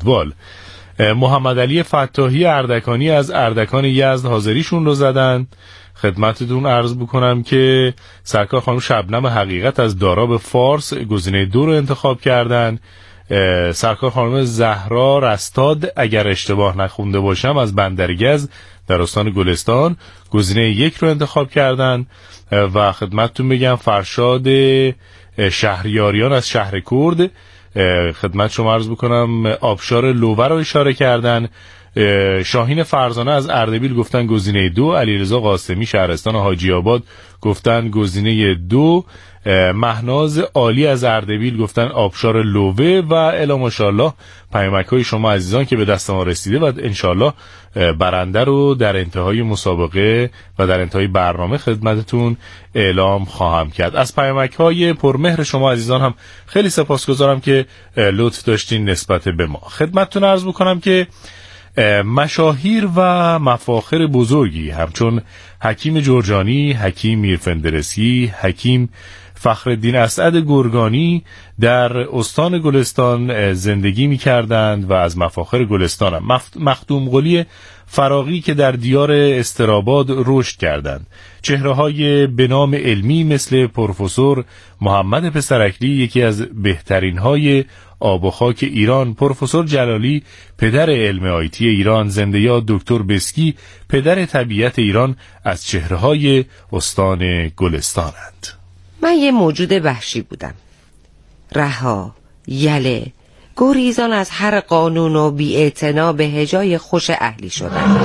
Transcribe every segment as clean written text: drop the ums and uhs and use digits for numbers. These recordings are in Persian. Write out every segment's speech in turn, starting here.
فوتبال. محمد علی فتاحی اردکانی از اردکان یزد حاضریشون رو زدن. خدمتتون عرض بکنم که سرکار خانم شبنم حقیقت از داراب فارس گزینه 2 رو انتخاب کردن. سرکار خانم زهرا رستاد اگر اشتباه نخونده باشم از بندرگز در استان گلستان گزینه 1 رو انتخاب کردن و خدمتتون بگم فرشاد شهریاریان از شهر کرد خدمت شما عرض بکنم آبشار لوور رو اشاره کردن. شاهین فرزانه از اردبیل گفتن گزینه 2. علیرضا قاسمی شهرستان حاجی آباد گفتن گزینه 2. مهناز عالی از اردبیل گفتن آبشار لووه و الی ماشاءالله پیامک‌های شما عزیزان که به دست ما رسیده و انشالله برنده رو در انتهای مسابقه و در انتهای برنامه خدمتتون اعلام خواهم کرد. از پیامک‌های پرمهر شما عزیزان هم خیلی سپاسگزارم که لطف داشتین نسبت به ما. خدمتتون عرض بکنم که مشاهیر و مفاخر بزرگی همچون حکیم جرجانی، حکیم میرفندرسی، حکیم فخرالدین اسعد گرگانی در استان گلستان زندگی می کردند و از مفاخر گلستان هم مخدوم قلی فراغی که در دیار استراباد رشد کردند. چهره‌های به نام علمی مثل پروفسور محمد پسرکلی یکی از بهترین های آب و خاک ایران، پروفسور جلالی پدر علم آیتی ایران، زنده یاد دکتر بسکی پدر طبیعت ایران از چهره‌های استان گلستانند. من یه موجود وحشی بودم، رها، یله، گریزان از هر قانون و بی‌اعتنا به هجای خوش اهلی شدن.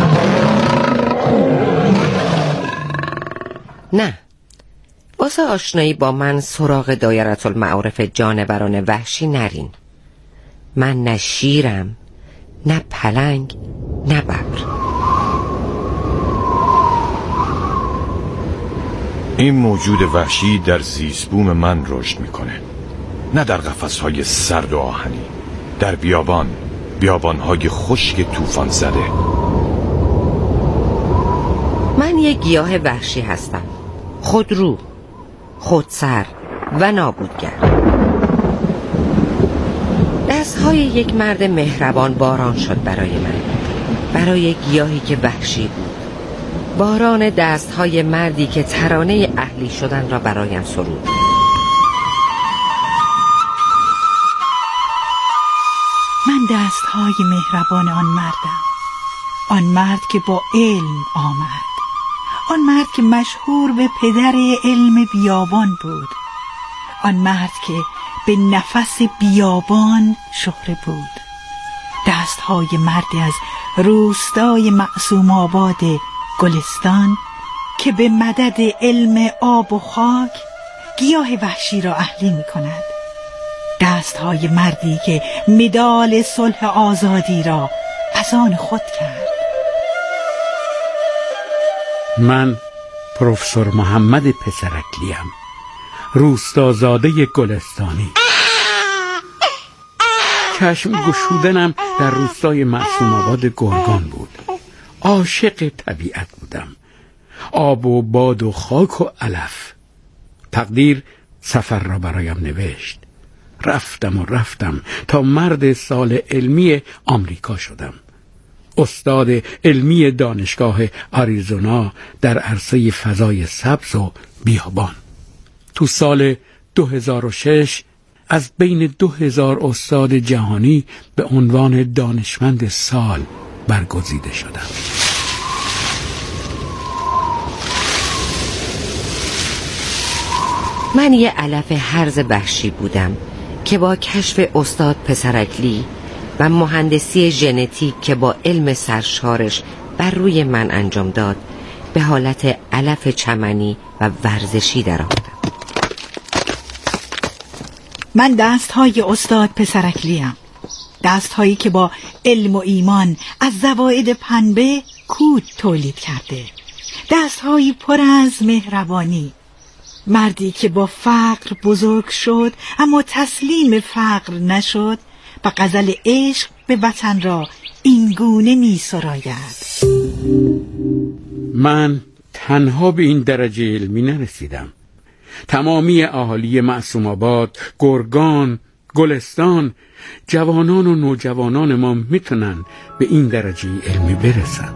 نه، واسه آشنایی با من سراغ دایره المعارف جانوران وحشی نرین. من نه شیرم، نه پلنگ، نه ببر. این موجود وحشی در زیست بوم من رشد میکنه، نه در قفس‌های سرد و آهنی، در بیابان‌های خشک طوفان زده. من یک گیاه وحشی هستم، خودرو، خودسر و نابودگر. دستهای یک مرد مهربان باران شد برای من، برای گیاهی که وحشی بود. باران دستهای مردی که ترانه اهلی شدن را برایم سرود. من دستهای مهربان آن مردم، آن مرد که با علم آمد، آن مرد که مشهور به پدر علم بیابان بود، آن مرد که به نفس بیابان شهره بود. دستهای مردی از روستای معصوم آباد گلستان که به مدد علم آب و خاک گیاه وحشی را اهلی می کند. دستهای مردی که مدال صلح آزادی را از آن خود کرد. من پروفسور محمد پسرکلیم، روستازاده گلستانی. چشم گشودنم در روستای معصوم آباد گرگان بود. عاشق طبیعت بودم، آب و باد و خاک و علف. تقدیر سفر را برایم نوشت. رفتم تا مرد سال علمی آمریکا شدم. استاد علمی دانشگاه آریزونا در عرصه فضای سبز و بیابان. تو سال 2006 از بین 2000 استاد جهانی به عنوان دانشمند سال برگزیده شدم. من یه علف هرز وحشی بودم که با کشف استاد پسرکلی و مهندسی ژنتیک که با علم سرشارش بر روی من انجام داد به حالت علف چمنی و ورزشی در آمدم. من دستهای استاد پسرکلیم، دستهایی که با علم و ایمان از زوائد پنبه کود تولید کرده، دستهایی پر از مهربانی. مردی که با فقر بزرگ شد اما تسلیم فقر نشد و غزل عشق به وطن را این گونه می سراید. من تنها به این درجه علمی نرسیدم. تمامی اهالی معصوم آباد، گرگان، گلستان جوانان و نوجوانان ما میتونن به این درجه علمی برسن.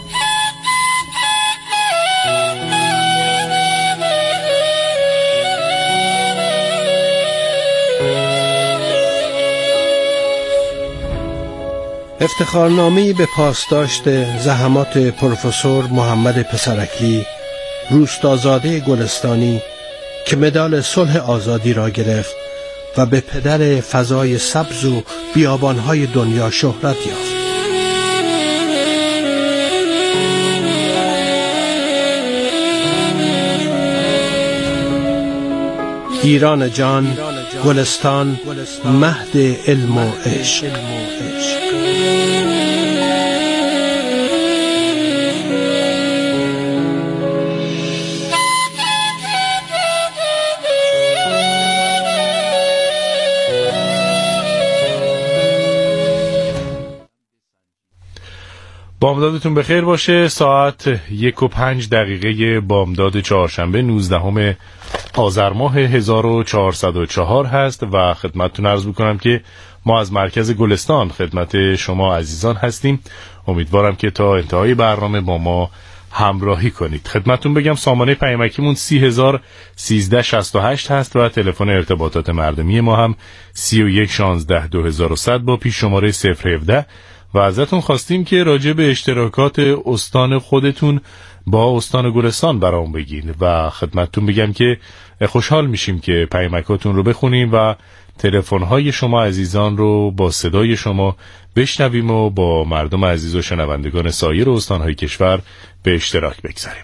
افتخارنامه‌ای به پاسداشت زحمات پروفسور محمد پسرکی، روستازاده گلستانی که مدال صلح آزادی را گرفت و به پدر فضای سبز و بیابانهای دنیا شهرت یافت. ایران جان، گلستان، مهد علم و عشق. بامدادتون بخیر باشه. ساعت 1:05 بامداد چهارشنبه 19 آذر ماه 1404 هست و خدمتتون عرض میکنم که ما از مرکز گلستان خدمت شما عزیزان هستیم. امیدوارم که تا انتهای برنامه با ما همراهی کنید. خدمتتون بگم سامانه پیامکیمون 301368 هست و تلفن ارتباطات مردمی ما هم 3116 با پیش شماره 017 و ازتون خواستیم که راجع به اشتراکات استان خودتون با استان گلستان برام بگین و خدمتتون بگم که خوشحال میشیم که پیامکاتون رو بخونیم و تلفن‌های شما عزیزان رو با صدای شما بشنویم و با مردم عزیز و شنوندگان سایر استان‌های کشور به اشتراک بگذاریم.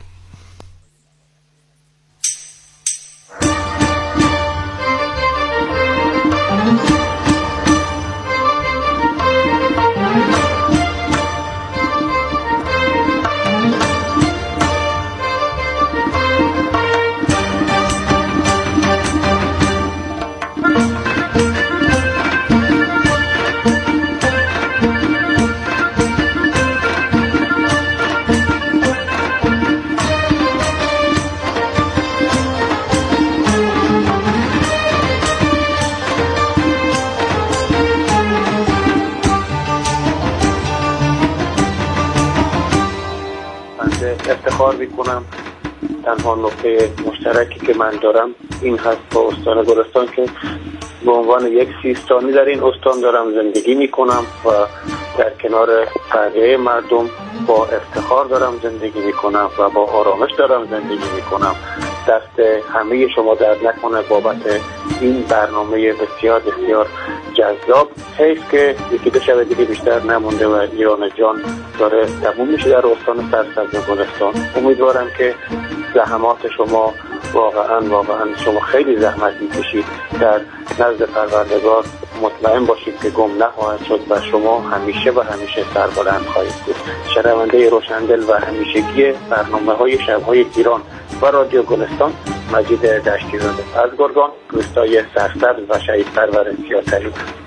افتخار میکنم. تنها نقطه مشترکی که من دارم این هست با استان گلستان که به عنوان یک سیستانی در این استان دارم زندگی میکنم و در کنار بقیه مردم با افتخار دارم زندگی میکنم و با آرامش دارم زندگی میکنم. دست همه شما درد نکنه بابت این برنامه بسیار بسیار جذاب. حیف که یکی دو شب دیگه بیشتر نمونده و ایران جان داره تموم میشه در استان سرسبز گلستان. امیدوارم که زحمات شما واقعا شما خیلی زحمت میکشید، در نزد پروردگار مطمئن باشید که گم نخواهد شد و شما همیشه و همیشه سربلند خواهید بود. شنونده روشندل و همیشگی برنامه‌های شب‌های ایران و رادیو گلستان، مجید دشتی‌زاده از گرگان، روستای سرسبز و شهید پرور سیاطری.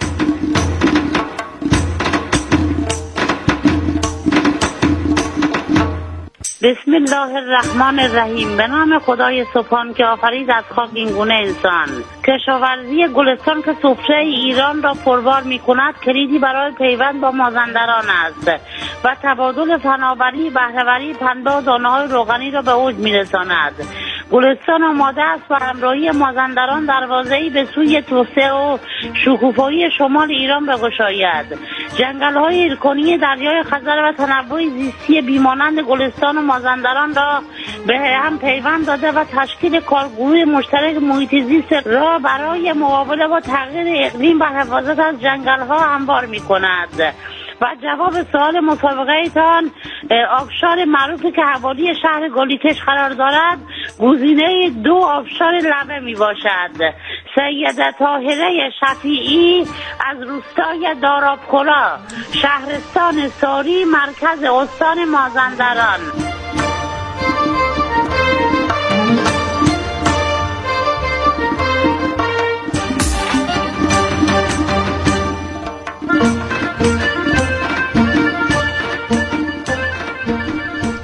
بسم الله الرحمن الرحیم. به نام خدای سبحان که آفرید از خاک این گونه انسان. کشاورزی گلستان که سفره ایران را پربار می کند کلیدی برای پیوند با مازندران است و تبادل فناوری، بهره‌وری، پنبه و دانه‌های روغنی را به اوج می رساند. گلستان آماده است و همراهی مازندران دروازه‌ای به سوی توسعه و شکوفایی شمال ایران بگشاید. جنگل‌های ایرکانی دریای خزر و تنوع زیستی بیمانند گلستان و مازندران را به هم پیوند داده و تشکیل کارگروه مشترک محیط زیست را برای مقابله با تغییر اقلیم و حفاظت از جنگل‌ها هموار می‌کند. و جواب سوال مسابقه ایتان، آبشار معروفی که حوالی شهر گلیکش قرار دارد گزینه 2 آبشار لبه می باشد. سیده طاهره شفیعی از روستای دارابخورا، شهرستان ساری، مرکز استان مازندران.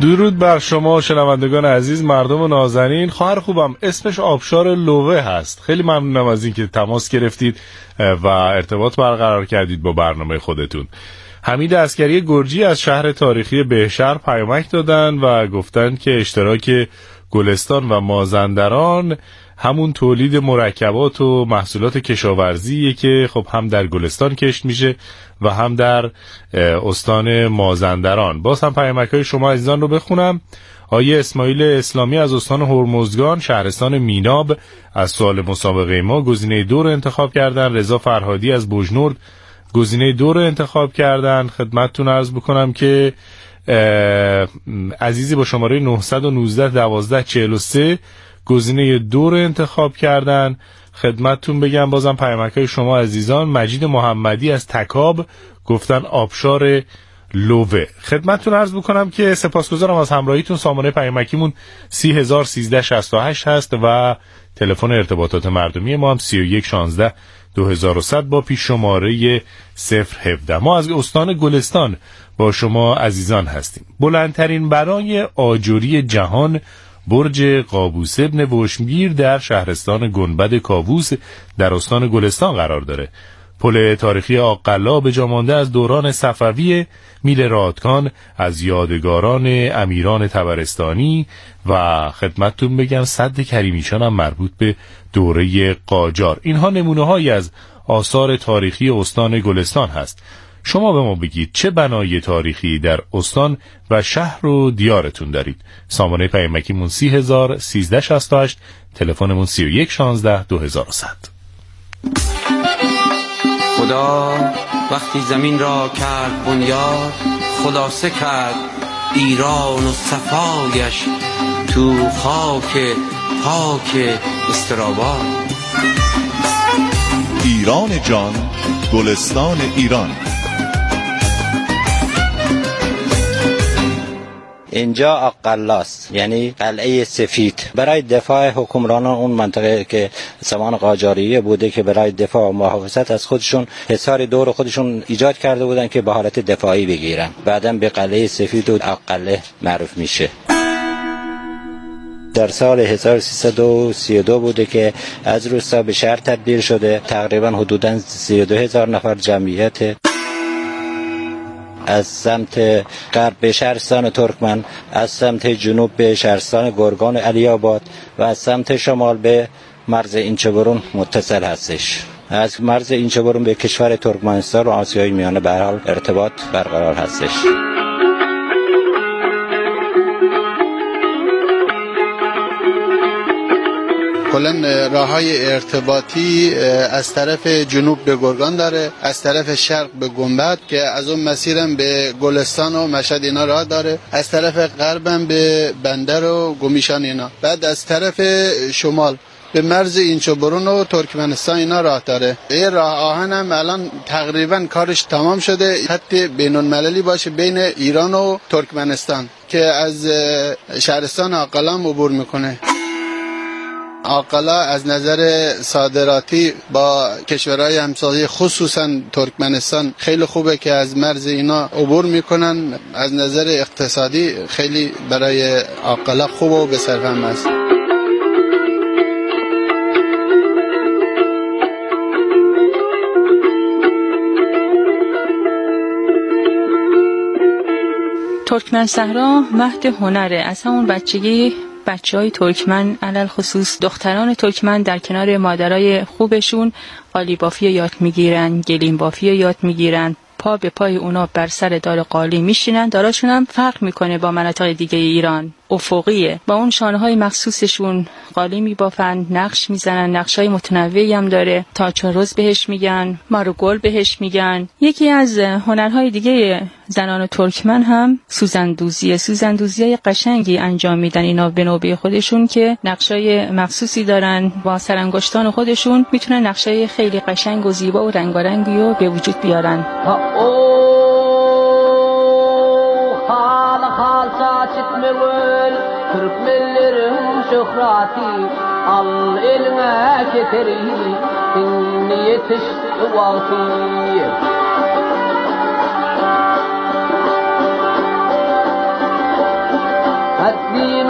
درود بر شما شنوندگان عزیز، مردم نازنین. خواهر خوبم اسمش آبشار لوه هست. خیلی ممنونم از اینکه تماس گرفتید و ارتباط برقرار کردید با برنامه خودتون. حمید عسکری گرجی از شهر تاریخی بهشهر پیامک دادن و گفتن که اشتراک گلستان و مازندران همون تولید مرکبات و محصولات کشاورزیه که خب هم در گلستان کشت میشه و هم در استان مازندران. باز هم پیامک‌های شما عزیزان رو بخونم. آیه اسماعیل اسلامی از استان هرمزگان شهرستان میناب از سوال مسابقه ما گزینه 2 رو انتخاب کردن. رضا فرهادی از بوجنورد گزینه 2 رو انتخاب کردن. خدمتتون عرض بکنم که عزیزی با شماره 919 1243 گزینه 2 رو انتخاب کردن. خدمتتون بگم بازم پیامک‌های شما عزیزان. مجید محمدی از تکاب گفتن آبشار لوه. خدمتتون عرض بکنم که سپاسگزارم از همراهیتون. سامانه پیامکیمون 3001368 هست و تلفن ارتباطات مردمی ما هم 3116 2100 با پیش شماره 017. ما از استان گلستان با شما عزیزان هستیم. بلندترین بنای آجری جهان برج قابوس ابن وشمگیر در شهرستان گنبد کاووس در استان گلستان قرار داره. پل تاریخی آق‌قلا به جا مانده از دوران صفوی، میل رادکان از یادگاران امیران طبرستانی و خدمتتون بگم سد کریمیچان هم مربوط به دوره قاجار. اینها نمونه‌هایی از آثار تاریخی استان گلستان هست. شما به ما بگید چه بنای تاریخی در استان و شهر و دیارتون دارید. سامانه پیامکیمون 3001368، تلفنمون 3116 2100. خدا وقتی زمین را کرد بنیاد، خلاصه کرد ایران و صفایش تو خاک پاک استراباد. ایران جان، گلستان ایران. اینجا آق‌قلاست، یعنی قلعه سفید. برای دفاع حکمرانان اون منطقه که زمان قاجاریه بوده که برای دفاع و محافظت از خودشون حصار دور خودشون ایجاد کرده بودن که به حالت دفاعی بگیرن. بعداً به قلعه سفید و آق‌قلعه معروف میشه. در سال 1332 بوده که از روستا به شهر تبدیل شده. تقریباً حدوداً 32,000 نفر جمعیت. از سمت غرب به شهرستان ترکمن، از سمت جنوب به شهرستان گرگان علی آباد و از سمت شمال به مرز اینچه‌برون متصل هستش. از مرز اینچه‌برون به کشور ترکمنستان و آسیای میانه به هر حال ارتباط برقرار هستش. کلاً راههای ارتباطی از طرف جنوب به گرگان داره، از طرف شرق به گنبد که از اون مسیرم به گلستان و مشهد اینا راه داره، از طرف غربم به بندر و گمیشان اینا، بعد از طرف شمال به مرز اینچه‌برون و ترکمنستان اینا راه داره. این راه آهن هم الان تقریبا کارش تمام شده، خط بین‌المللی باشه بین ایران و ترکمنستان که از شهرستان آق‌قلا عبور میکنه. آق‌قلا از نظر صادراتی با کشورهای همسایه خصوصا ترکمنستان خیلی خوبه که از مرز اینا عبور میکنن. از نظر اقتصادی خیلی برای آق‌قلا خوبه و به صرفم است. ترکمن صحرا مهد هنره. از همون بچگی بچه‌های ترکمن علل خصوص دختران ترکمن در کنار مادرای خوبشون قالی بافی یاد میگیرن، گلیم بافی یاد میگیرن، پا به پای اونا بر سر دار قالی میشینن. داراشون هم فرق میکنه با مناطق دیگه ایران، افقیه. با اون شانه‌های مخصوصشون قالی میبافن، نقش میزنن، نقشای متنوعی هم داره. تاچروز بهش میگن، ماروگل بهش میگن. یکی از هنرهای دیگه زنان ترکمن هم سوزندوزیه. سوزندوزیای قشنگی انجام میدن اینا به نوبه خودشون که نقشای مخصوصی دارن. با سرانگشتان خودشون میتونن نقشای خیلی قشنگ و زیبا و رنگارنگی رو به وجود بیارن. شخراتي al eline keteri inni yetiş vakti.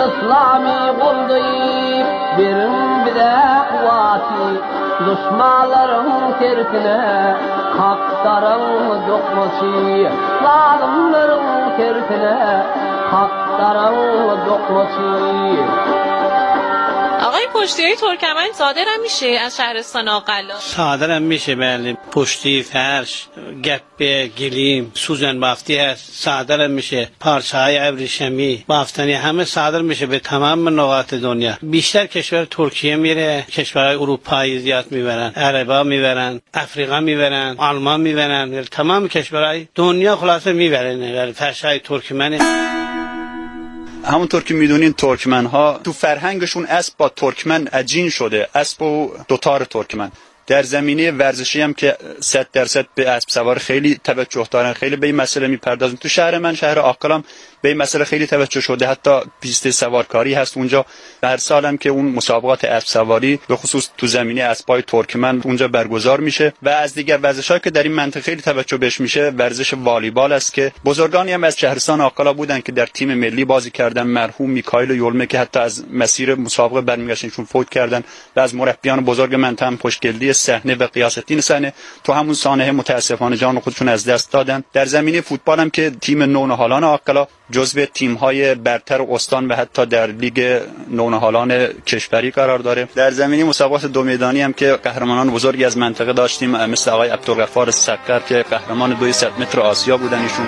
İslami kuldayıp verin bir de kuvvati düşmanların terkine hakların dokmaçı zalimlerin terkine hakların dokmaçı. آقای پشتی‌های ترکمن صادرم میشه از شهرستان آقلا؟ صادرم میشه بله. پشتی، فرش، گپ، گلیم، سوزن بافتی هست صادرم میشه. پارچه‌های ابریشمی، بافتنی همه صادر میشه به تمام نقاط دنیا. بیشتر کشور ترکیه میره، کشورهای اروپایی زیاد میبرن، عربا میبرن، افریقا میبرن، آلمان میبرن، تمام کشورهای دنیا خلاصه میبرن. ولی فرش‌های ترکمن همونطور که میدونین ترکمن ها تو فرهنگشون اسب با ترکمن عجین شده، اسب و دوتار ترکمن. در زمینه ورزشی هم که 100% به اسب سوار خیلی توجه دارن، خیلی به این مسئله میپردازن. تو شهر من، شهر آقلام، به این مسئله خیلی توجه شده، حتی پیست سوارکاری هست اونجا. هر سالم که اون مسابقات اسب سواری به خصوص تو زمینه اسبای ترکمن اونجا برگزار میشه. و از دیگر ورزش‌هایی که در این منطقه خیلی توجه بهش میشه ورزش والیبال است که بزرگانی هم از شهرستان آقلا بودن که در تیم ملی بازی کردن. مرحوم میکائیل یولمه که حتی از مسیر مسابقه برمیگشتنشون فوت کردن و از مربیان بزرگ منطقه هم خوشگلی صحنه و قیاس‌الدین صحنه تو همون سانحه متاسفانه جان خودشون از دست دادن. در زمینه فوتبال هم که تیم نونهالان آقلا جزو تیم‌های برتر استان و حتی در لیگ نونهالان کشوری قرار داره. در زمینه مسابقات دو میدانی هم که قهرمانان بزرگی از منطقه داشتیم، مثل آقای عبدالغفار سکر که قهرمان 200 متر آسیا بودن ایشون.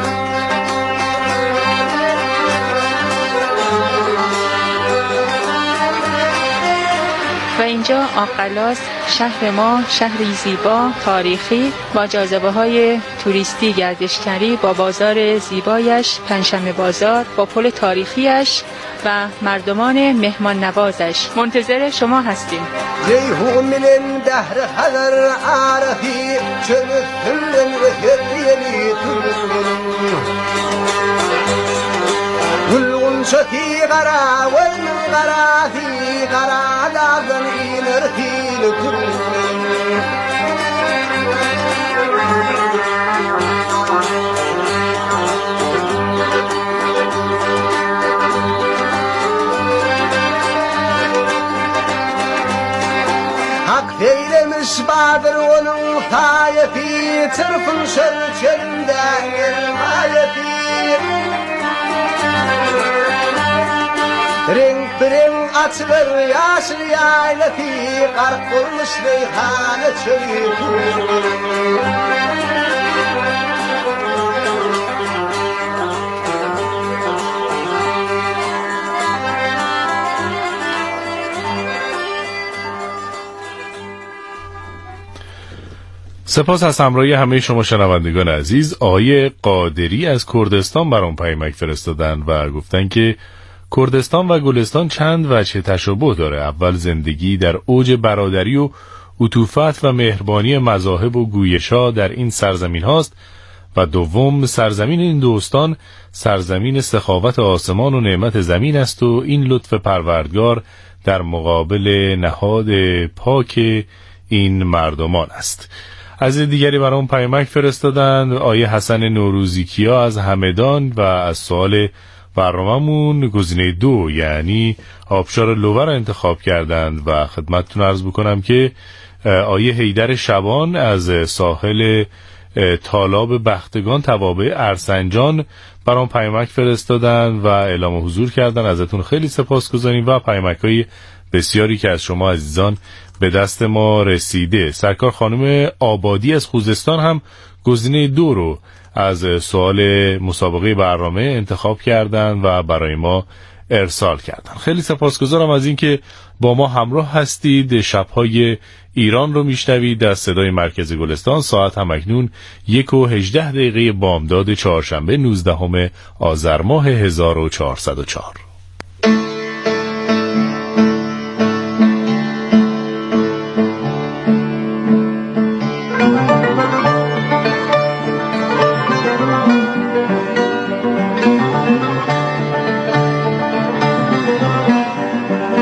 و اینجا آقلاست، شهر ما، شهری زیبا، تاریخی با جاذبه‌های توریستی گردشگری، با بازار زیبایش، پنجشنبه بازار، با پل تاریخیش و مردمان مهمان نوازش. منتظر شما هستیم. جیهون من دهر حذر عارفی چه فلن و هریلی والغنشتي غرا والغرا في غرا لازم ينرثي لكل حق فيل مش بادر ونطايا في ترفن شرشل داير مايا في رنگ برنگ اتبر یاسر یایلتی قرق قرمش ریحانه چریکو سپاس از همراهی همه شما شنوندگان عزیز. آقای قادری از کردستان برام پیامک فرستادن و گفتن که کردستان و گلستان چند وجه تشابه داره. اول زندگی در اوج برادری و عطوفت و مهربانی مذاهب و گویشا در این سرزمین هاست و دوم سرزمین این دوستان سرزمین سخاوت آسمان و نعمت زمین است و این لطف پروردگار در مقابل نهاد پاک این مردمان است. از دیگری برام پیامک فرستادند آیه حسن نوروزی کیا از همدان و از سوال برنامه‌مون گزینه 2 یعنی آبشار لوور را انتخاب کردند و خدمتتون عرض بکنم که آیه حیدر شبان از ساحل تالاب بختگان توابع ارسنجان برام پیامک فرستادند و اعلام حضور کردن. ازتون خیلی سپاسگزاریم و پیامک‌های بسیاری که از شما عزیزان به دست ما رسیده. سرکار خانم آبادی از خوزستان هم گزینه 2 رو از سوال مسابقه برنامه انتخاب کردن و برای ما ارسال کردن. خیلی سپاسگزارم از اینکه با ما همراه هستید. شب‌های ایران رو میشنوید از صدای مرکز گلستان. ساعت هم اکنون 1:18 بامداد چهارشنبه 19 آذر ماه 1404.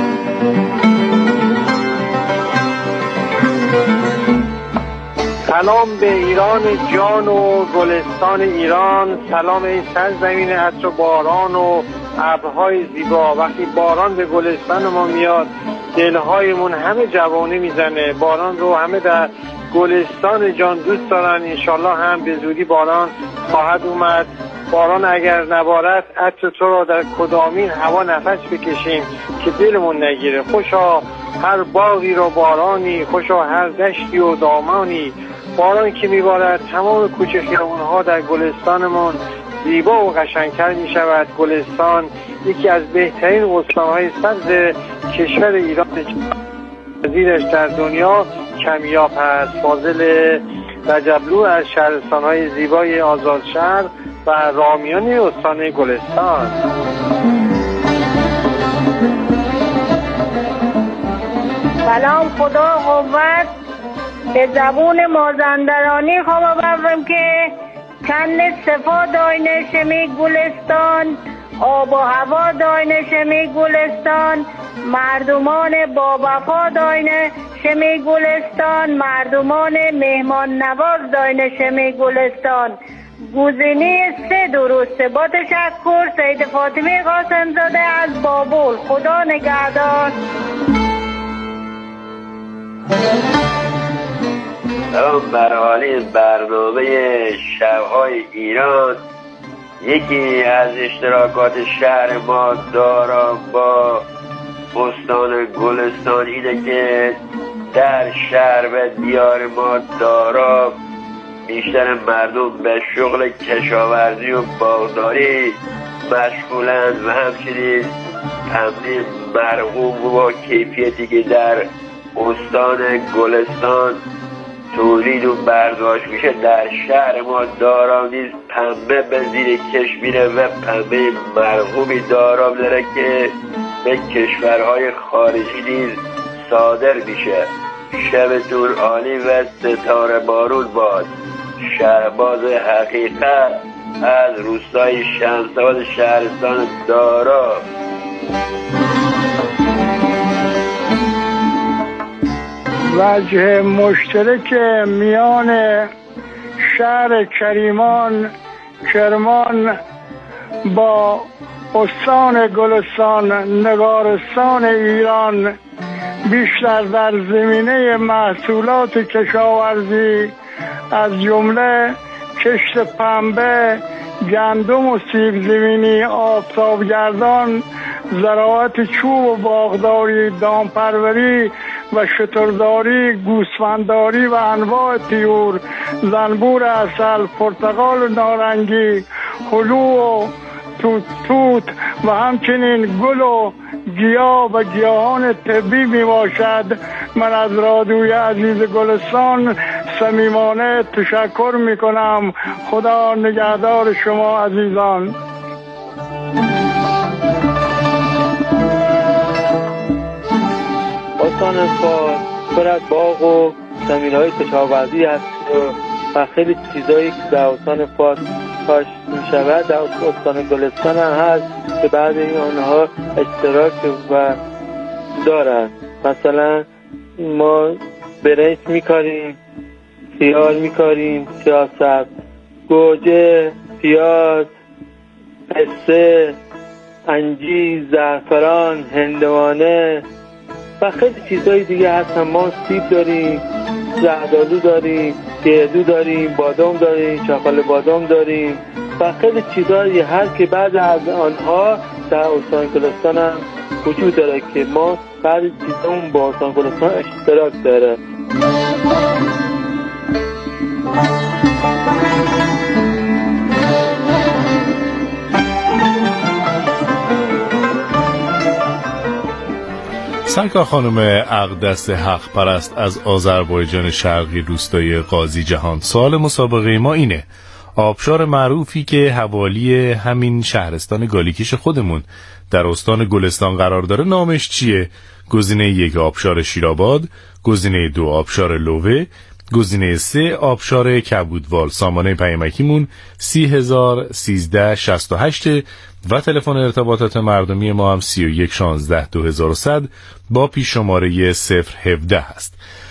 سلام سلام به ایران جان و گلستان ایران. سلام این سرزمین عطر و باران و ابرهای زیبا. وقتی باران به گلستان ما میاد دلهایمون همه جوانه میزنه. باران رو همه در گلستان جان دوست دارن. انشالله هم به زودی باران خواهد اومد. باران اگر نبارد عطر تو را در کدامین هوا نفس بکشیم که دلمون نگیره. خوشا هر باغی را بارانی، خوشا هر دشتی و دامانی. باران که میبارد تمام کوچه خیابان‌ها در گلستانمون زیبا و قشنگتر میشود. گلستان یکی از بهترین استان‌های سبز کشور ایران، وزیرش در دنیا کمیاب است. فاضل رجبلو از شهرستان‌های زیبای آزادشهر و رامیان استان گلستان. سلام، خدا قوت. به زبون مازندرانی خواه بفرم که کن صفا داینه شمی گلستان، آب و هوا داینه شمی گلستان، مردمان با وفا داینه شمی گلستان، مردمان مهمان نواز داینه شمی گلستان. گزینه 3 درسته. با تشکر، سید فاطمه قاسم زاده از بابل. خدا نگهدار. سلام بر حالی برنامه شب‌های ایران. یکی از اشتراکات شهر ما دارا با استان گلستان اینه که در شهر و دیار ما دارا بیشتر مردم به شغل کشاورزی و باغداری مشغولند و همچنین پنبه مرغوب و با کیفیتی که در استان گلستان تولید و برداشت میشه در شهر ما دارا نیز پنبه به زیر کش میره و پنبه مرغوبی دارا داره که به کشورهای خارجی نیز صادر میشه. شبتون عالی و ستاره بارون باد. شهباز حقیقت از روستای شمس‌آباد شهرستان دارا. وجه مشترک میان شهر کرمان با استان گلستان نگارستان ایران بیشتر در زمینه محصولات کشاورزی از جمله کشت پنبه، گندم و سیب زمینی، آفتابگردان، زراعت چوب و باغداری، دامپروری و شترداری، گوسفندداری و انواع طیور، زنبور عسل، پرتقال و نارنگی، هلو و توت و همچنین گل و گیاه و گیاهان طبی می باشد. من از رادیوی عزیز گلستان صمیمانه تشکر می کنم. خدا نگهدار شما عزیزان. استان فارس پر از باغ و زمین‌های کشاورزی است و خیلی چیزایی که در استان فارس کاشت می‌شود در استان گلستان هم هست که بعد این آنها اشتراک و دارند. مثلا ما برنج می‌کاریم، خیار می‌کاریم، سیاست، گوجه، پیاز، پسته، انجیر، زعفران، هندوانه و خیلی چیزهای دیگه هستن. ما سیب داریم، زردآلو داریم، گردو داریم، بادام داریم، چاقال بادام داریم و خیلی چیزهایی هست که بعضی از آنها در استان گلستان هم وجود داره که ما بعضی چیزامون با استان گلستان اشتراک داره. سرکار خانم اقدس حق پرست از آذربایجان شرقی روستای قاضی جهان، سوال مسابقه ما اینه: آبشار معروفی که حوالی همین شهرستان گالیکیش خودمون در استان گلستان قرار داره نامش چیه؟ گزینه 1 آبشار شیرآباد، گزینه 2 آبشار لوه، گزینه 3 آبشار کبودوال. سامانه پیامکیمون 301368 و تلفن ارتباطات مردمی ما هم 3116 2100 با پیش شماره 017 هست.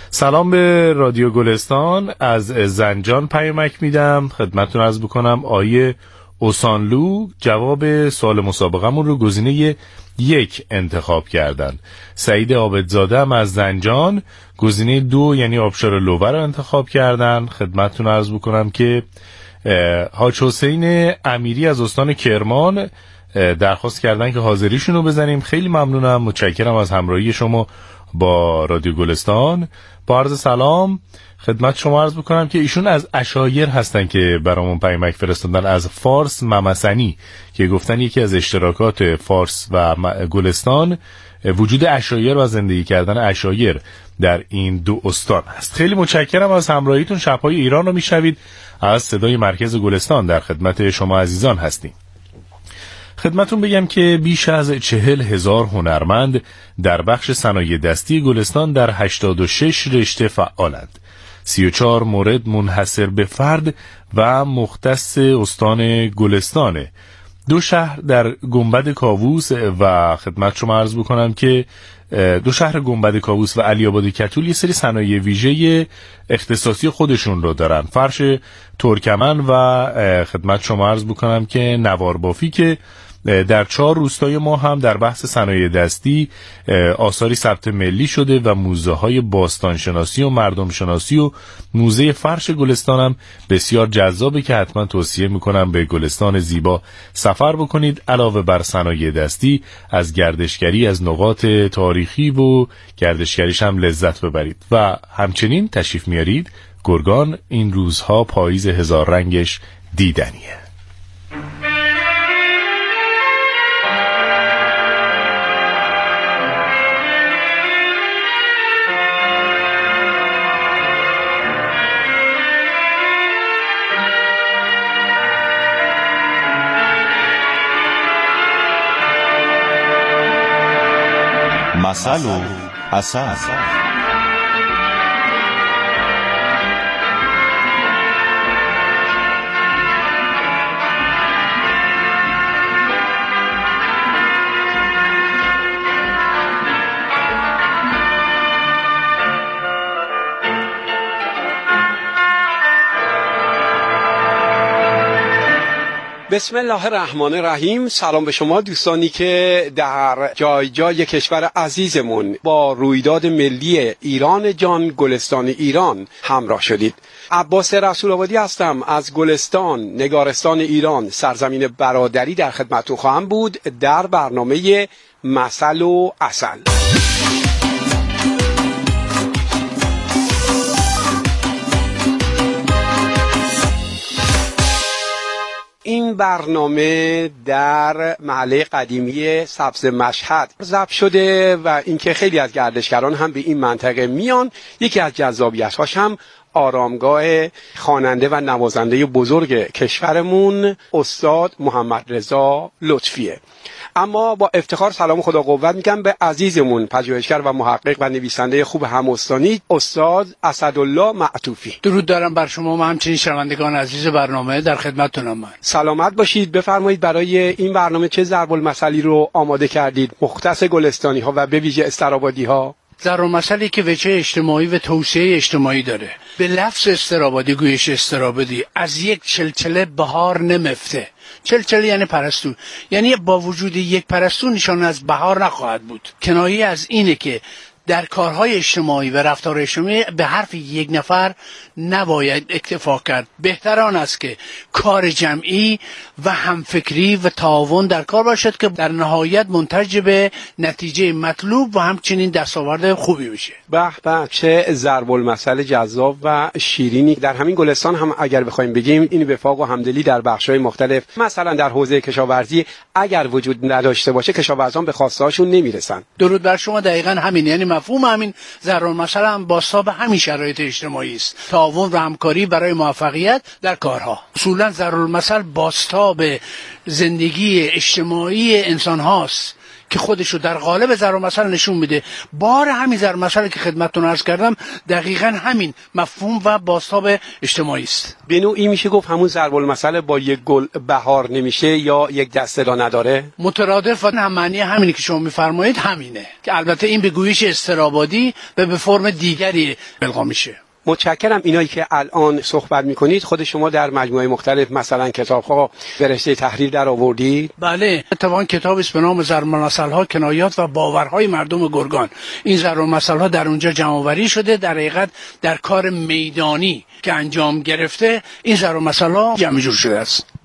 سلام به رادیو گلستان، از زنجان پیامک میدم خدمتتون. عرض بکنم آیه اوسانلو جواب سوال مسابقمون رو گزینه 1 انتخاب کردن. سعید عابدزاده هم از زنجان گزینه 2 یعنی آبشار لوور رو انتخاب کردن. خدمتتون عرض بکنم که حاج حسین امیری از استان کرمان درخواست کردن که حاضریشون رو بزنیم. خیلی ممنونم، متشکرم از همراهی شما با رادیو گلستان. با عرض سلام خدمت شما عرض بکنم که ایشون از عشایر هستن که برامون پیامک فرستادن از فارس ممسنی، که گفتن یکی از اشتراکات فارس و گلستان وجود عشایر و زندگی کردن عشایر در این دو استان هست. خیلی متشکرم از همراهیتون. شب‌های ایران رو میشنوید، از صدای مرکز گلستان در خدمت شما عزیزان هستیم. خدمتون بگم که بیش از 40,000 هنرمند در بخش صنایع دستی گلستان در 86 رشته فعالند. 34 مورد منحصر به فرد و مختص استان گلستانه. 2 شهر در گنبد کاووس و خدمت شما عرض بکنم که 2 شهر گنبد کاووس و علی آباد کتول یه سری صنایع ویژه اختصاصی خودشون رو دارن. فرش ترکمن و خدمت شما عرض بکنم که نوار بافی، که در 4 روستای ما هم در بحث صنایع دستی آثاری ثبت ملی شده و موزه های باستانشناسی و مردم شناسی و موزه فرش گلستان هم بسیار جذابه که حتما توصیه میکنم به گلستان زیبا سفر بکنید. علاوه بر صنایع دستی از گردشگری از نقاط تاریخی و گردشگریش هم لذت ببرید و همچنین تشریف میارید گرگان. این روزها پاییز هزار رنگش دیدنیه. مثل و اثر. بسم الله الرحمن الرحیم. سلام به شما دوستانی که در جای جای کشور عزیزمون با رویداد ملی ایران جان گلستان ایران همراه شدید. عباس رسول آبادی هستم از گلستان نگارستان ایران، سرزمین برادری، در خدمتتون خواهم بود در برنامه مثل و عسل. این برنامه در محله قدیمی سبز مشهد ضبط شده و اینکه خیلی از گردشگران هم به این منطقه میان. یکی از جذابیت‌هاش هم آرامگاه خواننده و نوازنده بزرگ کشورمون استاد محمد رضا لطفیه. اما با افتخار سلام خدا قوت میگم به عزیزمون پژوهشگر و محقق و نویسنده خوب همستانی استاد اسدالله معطوفی. درود دارم بر شما و همچنین شنوندگان عزیز برنامه، در خدمتتونم. من سلامت باشید. بفرمایید برای این برنامه چه ضرب المثلی رو آماده کردید مختص گلستانی ها و به ویژه استرابادی ها؟ ضرب المثلی که وجه اجتماعی و توسعه اجتماعی داره. به لفظ استرابادی گویش استرابادی از یک چلچله بهار نمفته. چلچله یعنی پرستو، یعنی با وجود یک پرستو نشان از بهار نخواهد بود. کنایه از اینه که در کارهای اجتماعی و رفتار اجتماعی به حرف یک نفر نباید اکتفا کرد. بهتر آن است که کار جمعی و همفکری و تعاون در کار باشد که در نهایت منتج به نتیجه مطلوب و همچنین دستاورد خوبی بشه. به به، چه ضرب المثل جذاب و شیرینی. در همین گلستان هم اگر بخوایم بگیم این وفاق و همدلی در بخش‌های مختلف، مثلا در حوزه کشاورزی اگر وجود نداشته باشه کشاورزان به خواسته‌هاشون نمیرسن. درود بر شما. دقیقاً همین، یعنی مفهوم همین ضرب المثل هم بازتاب همین شرایط اجتماعی است. تعاون و همکاری برای موفقیت در کارها. اصولاً ضرب المثل بازتاب زندگی اجتماعی انسان هاست که خودشو در قالب ضرب المثل نشون میده. بار همین ضرب المثل که خدمتتون عرض کردم دقیقاً همین مفهوم و بازتاب اجتماعی است. به نوعی میشه گفت همون ضرب المثل با یک گل بهار نمیشه یا یک دسته را نداره. مترادف و هم معنی همینی که شما میفرمایید همینه، که البته این به گویش استرابادی و به فرم دیگری القا میشه. متشکرم. اینایی که الان صحبت میکنید خود شما در مجموعه مختلف مثلا کتاب‌ها به رشته تحریر در آوردید؟ بله، اتفاقاً کتابی است به نام ضرب المثل‌ها، کنایات و باورهای مردم گرگان. این ضرب المثل‌ها در اونجا جمع‌آوری شده، در حقیقت در کار میدانی که انجام گرفته این ضرب المثل‌ها جمع جور شده است.